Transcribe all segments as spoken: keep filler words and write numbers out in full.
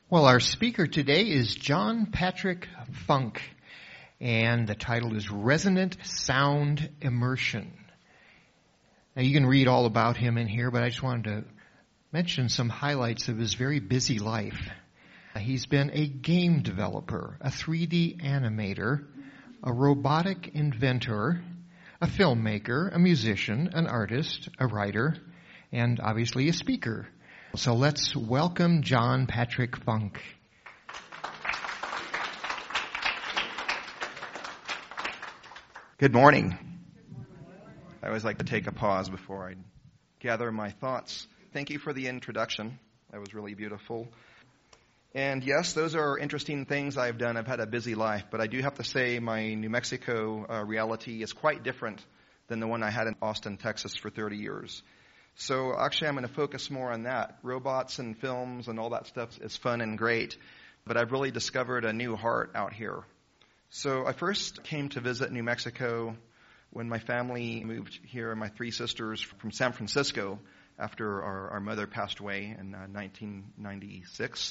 Well, our speaker today is John Patrick Funk, and the title is Resonant Sound Immersion. Now, you can read all about him in here, but I just wanted to mention some highlights of his very busy life. He's been a game developer, a three D animator, a robotic inventor, a filmmaker, a musician, an artist, a writer, and obviously a speaker. So let's welcome John Patrick Funk. Good morning. I always like to take a pause before I gather my thoughts. Thank you for the introduction. That was really beautiful. And yes, those are interesting things I've done. I've had a busy life, but I do have to say my New Mexico uh, reality is quite different than the one I had in Austin, Texas for thirty years. So actually I'm going to focus more on that. Robots and films and all that stuff is fun and great, but I've really discovered a new heart out here. So I first came to visit New Mexico when my family moved here, my three sisters from San Francisco after our, our mother passed away in uh, nineteen ninety-six.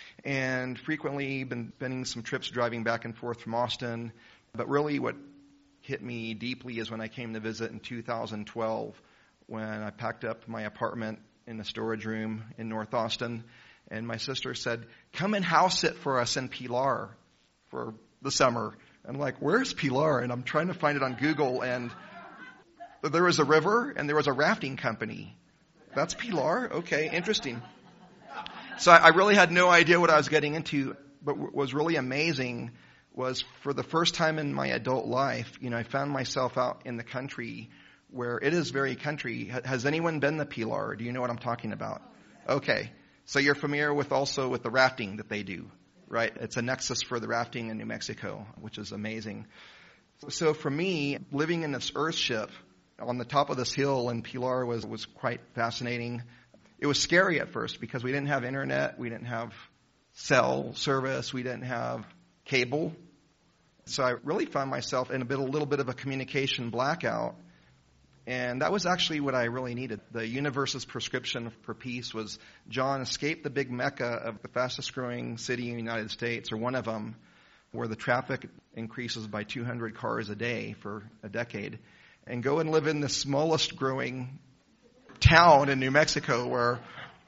And frequently been spending some trips driving back and forth from Austin. But really what hit me deeply is when I came to visit in two thousand twelve. When I packed up my apartment in the storage room in North Austin, and my sister said, come and house sit for us in Pilar for the summer. And I'm like, where's Pilar? And I'm trying to find it on Google, and there was a river, and there was a rafting company. That's Pilar? Okay, interesting. So I really had no idea what I was getting into, but what was really amazing was for the first time in my adult life, you know, I found myself out in the country where it is very country. Has anyone been to Pilar? Do you know what I'm talking about? Okay. So you're familiar with also with the rafting that they do, right? It's a nexus for the rafting in New Mexico, which is amazing. So for me, living in this earthship on the top of this hill in Pilar was, was quite fascinating. It was scary at first because we didn't have internet, we didn't have cell service, we didn't have cable. So I really found myself in a bit, a little bit of a communication blackout. And that was actually what I really needed. The universe's prescription for peace was, John, escape the big mecca of the fastest growing city in the United States, or one of them, where the traffic increases by two hundred cars a day for a decade, and go and live in the smallest growing town in New Mexico where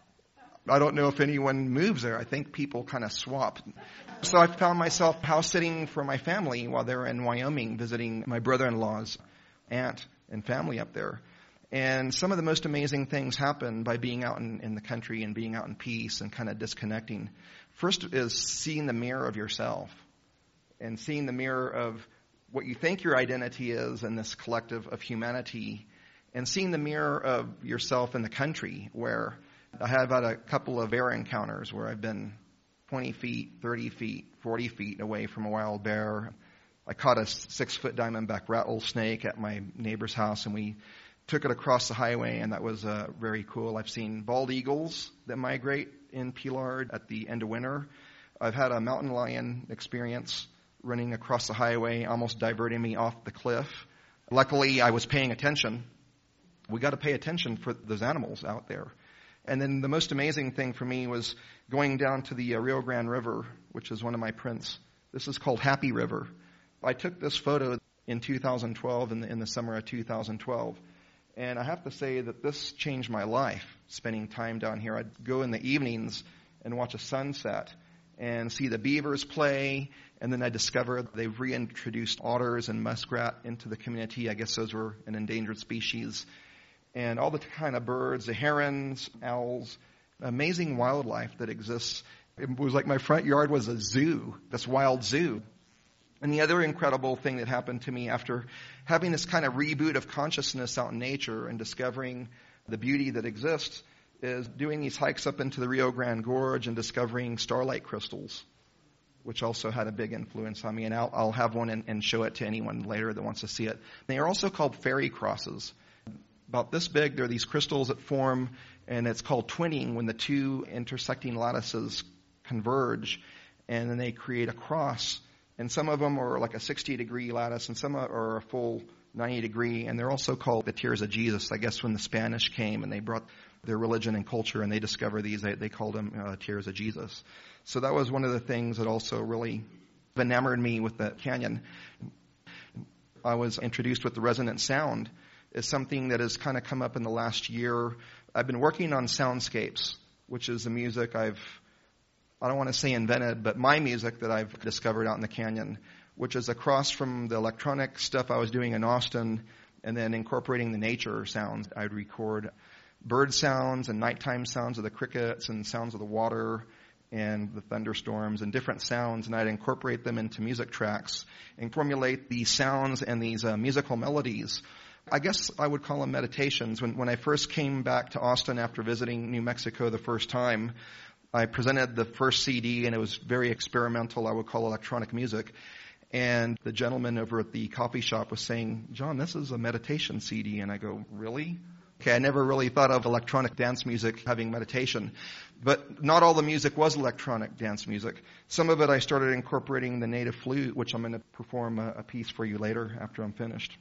I don't know if anyone moves there. I think people kind of swap. So I found myself house sitting for my family while they were in Wyoming visiting my brother-in-law's aunt and family up there. And some of the most amazing things happen by being out in, in the country and being out in peace and kind of disconnecting. First is seeing the mirror of yourself and seeing the mirror of what you think your identity is in this collective of humanity, and seeing the mirror of yourself in the country, where I have had a couple of bear encounters where I've been twenty feet, thirty feet, forty feet away from a wild bear. I caught a six-foot diamondback rattlesnake at my neighbor's house, and we took it across the highway, and that was uh, very cool. I've seen bald eagles that migrate in Pilar at the end of winter. I've had a mountain lion experience running across the highway, almost diverting me off the cliff. Luckily, I was paying attention. We got to pay attention for those animals out there. And then the most amazing thing for me was going down to the uh, Rio Grande River, which is one of my prints. This is called Happy River. I took this photo in two thousand twelve, in the, in the summer of two thousand twelve. And I have to say that this changed my life, spending time down here. I'd go in the evenings and watch a sunset and see the beavers play. And then I discovered they've reintroduced otters and muskrat into the community. I guess those were an endangered species. And all the kind of birds, the herons, owls, amazing wildlife that exists. It was like my front yard was a zoo, this wild zoo. And the other incredible thing that happened to me after having this kind of reboot of consciousness out in nature and discovering the beauty that exists is doing these hikes up into the Rio Grande Gorge and discovering starlight crystals, which also had a big influence on me. And I'll, I'll have one and, and show it to anyone later that wants to see it. They are also called fairy crosses. About this big, there are these crystals that form, and it's called twinning when the two intersecting lattices converge, and then they create a cross. And some of them are like a sixty degree lattice, and some are a full ninety degree, and they're also called the Tears of Jesus. I guess when the Spanish came and they brought their religion and culture and they discovered these, they, they called them uh, Tears of Jesus. So that was one of the things that also really enamored me with the canyon. I was introduced with the resonant sound as something that has kind of come up in the last year. I've been working on soundscapes, which is the music I've, I don't want to say invented, but my music that I've discovered out in the canyon, which is across from the electronic stuff I was doing in Austin and then incorporating the nature sounds. I'd record bird sounds and nighttime sounds of the crickets and sounds of the water and the thunderstorms and different sounds, and I'd incorporate them into music tracks and formulate these sounds and these uh, musical melodies. I guess I would call them meditations. When, when I first came back to Austin after visiting New Mexico the first time, I presented the first C D, and it was very experimental, I would call electronic music. And the gentleman over at the coffee shop was saying, "John, this is a meditation C D." And I go, "Really?" Okay, I never really thought of electronic dance music having meditation. But not all the music was electronic dance music. Some of it I started incorporating the native flute, which I'm going to perform a, a piece for you later after I'm finished.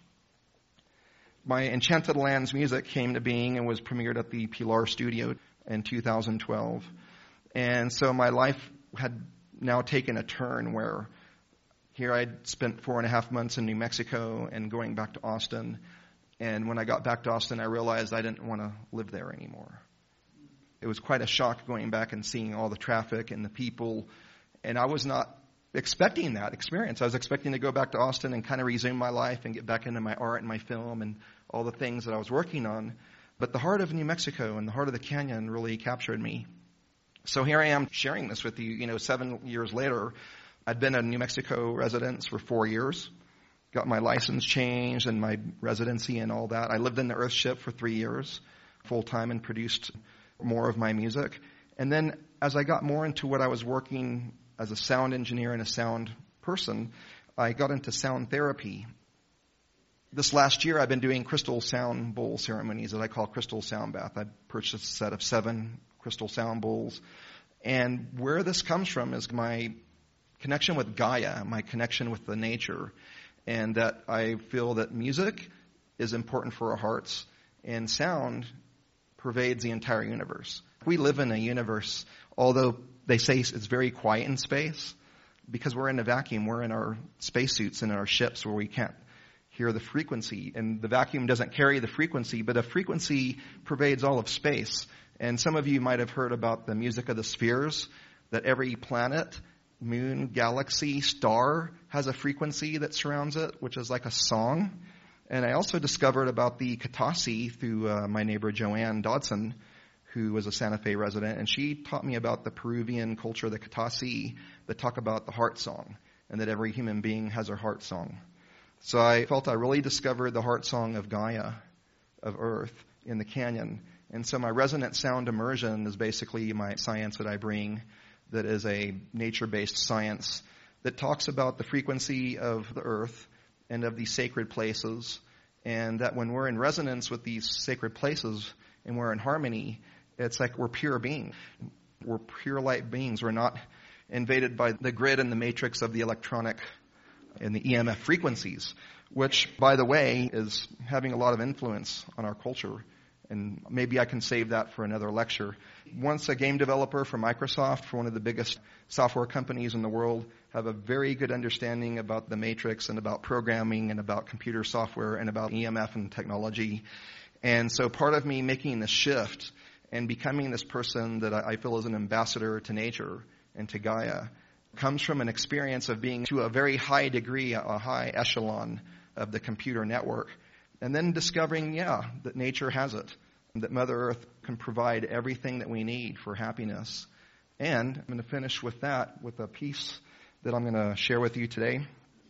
My Enchanted Lands music came to being and was premiered at the Pilar Studio in two thousand twelve. And so my life had now taken a turn where here I'd spent four and a half months in New Mexico and going back to Austin. And when I got back to Austin, I realized I didn't want to live there anymore. It was quite a shock going back and seeing all the traffic and the people. And I was not expecting that experience. I was expecting to go back to Austin and kind of resume my life and get back into my art and my film and all the things that I was working on. But the heart of New Mexico and the heart of the canyon really captured me. So here I am sharing this with you, you know, seven years later. I'd been a New Mexico resident for four years. Got my license changed and my residency and all that. I lived in the Earthship for three years, full-time, and produced more of my music. And then as I got more into what I was working as a sound engineer and a sound person, I got into sound therapy. This last year, I've been doing crystal sound bowl ceremonies that I call crystal sound bath. I purchased a set of seven crystal sound bowls. And where this comes from is my connection with Gaia, my connection with the nature, and that I feel that music is important for our hearts, and sound pervades the entire universe. We live in a universe, although they say it's very quiet in space, because we're in a vacuum. We're in our spacesuits and in our ships where we can't hear the frequency, and the vacuum doesn't carry the frequency, but a frequency pervades all of space. And some of you might have heard about the music of the spheres, that every planet, moon, galaxy, star has a frequency that surrounds it, which is like a song. And I also discovered about the Katasi through uh, my neighbor Joanne Dodson, who was a Santa Fe resident, and she taught me about the Peruvian culture, the Katasi, that talk about the heart song, and that every human being has a heart song. So I felt I really discovered the heart song of Gaia, of Earth, in the canyon. And so my resonant sound immersion is basically my science that I bring, that is a nature-based science that talks about the frequency of the earth and of these sacred places, and that when we're in resonance with these sacred places and we're in harmony, it's like we're pure beings. We're pure light beings. We're not invaded by the grid and the matrix of the electronic and the E M F frequencies, which, by the way, is having a lot of influence on our culture. And maybe I can save that for another lecture. Once a game developer for Microsoft, for one of the biggest software companies in the world, have a very good understanding about the matrix and about programming and about computer software and about E M F and technology. And so part of me making this shift and becoming this person that I feel is an ambassador to nature and to Gaia comes from an experience of being to a very high degree, a high echelon of the computer network. And then discovering, yeah, that nature has it, and that Mother Earth can provide everything that we need for happiness. And I'm going to finish with that, with a piece that I'm going to share with you today.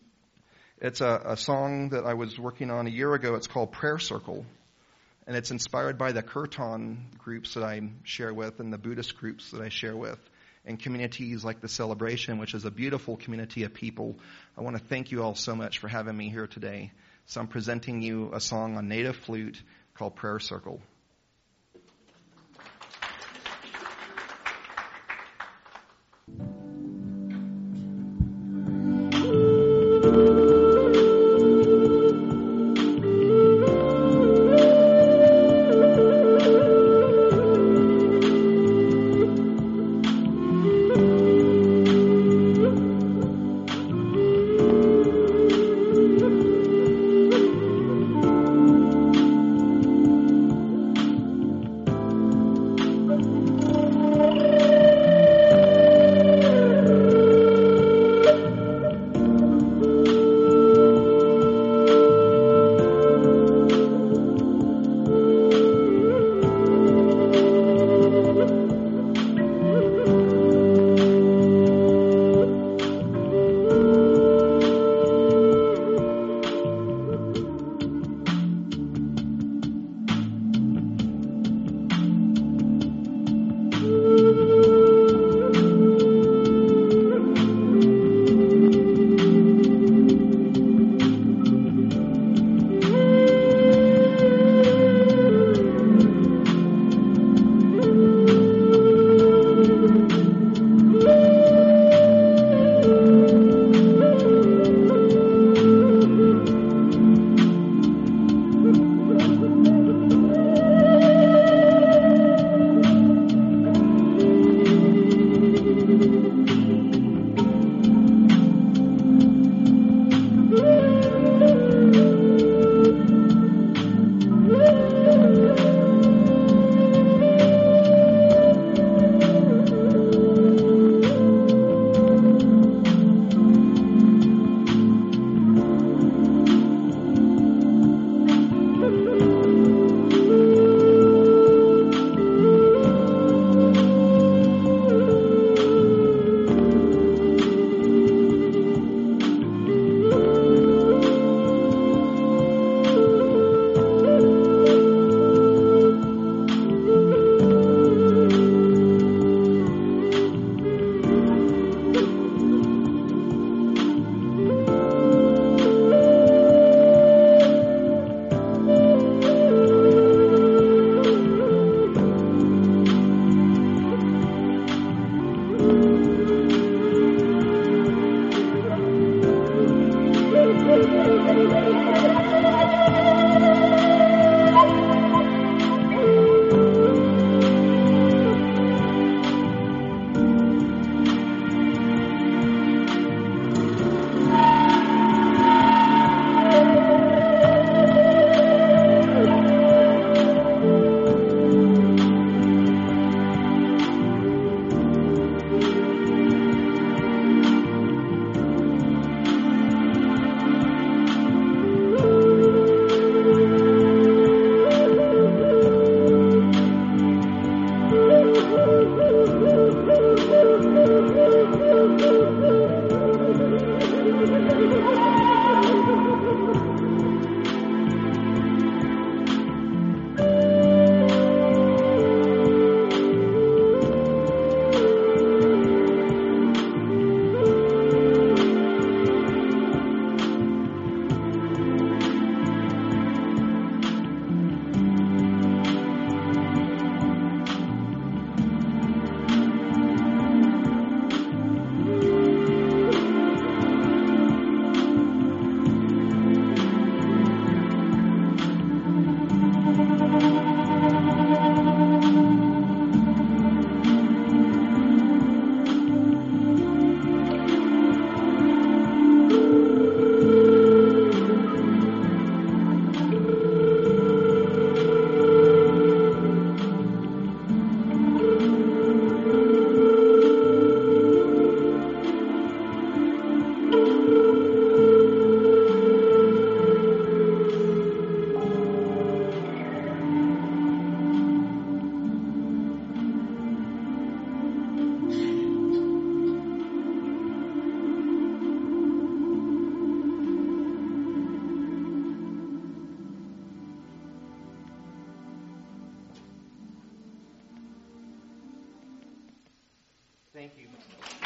It's a, a song that I was working on a year ago. It's called Prayer Circle. And it's inspired by the Kirtan groups that I share with and the Buddhist groups that I share with, and communities like the Celebration, which is a beautiful community of people. I want to thank you all so much for having me here today. So I'm presenting you a song on native flute called Prayer Circle. Thank you.